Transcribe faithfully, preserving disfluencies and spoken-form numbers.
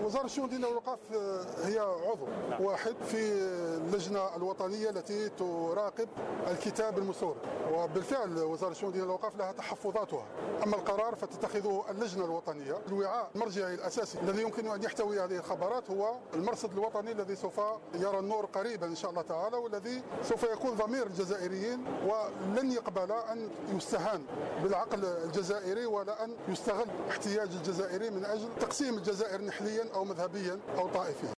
وزارة الشؤون الدينية والأوقاف هي عضو واحد في اللجنة الوطنية التي تراقب الكتاب المسوري، وبالفعل وزارة الشؤون الدينية والأوقاف لها تحفظاتها. أما القرار فتتخذه اللجنة الوطنية. الوعاء المرجعي الأساسي الذي يمكن أن يحتوي هذه الخبرات هو المرصد الوطني الذي سوف يرى النور قريبا إن شاء الله تعالى، والذي سوف يكون ضمير الجزائريين، ولن يقبل أن يستهان بالعقل الجزائري ولا أن يستغل احتياج الجزائري من أجل تقسيم الجزائر نحليا أو مذهبيا أو طائفيا.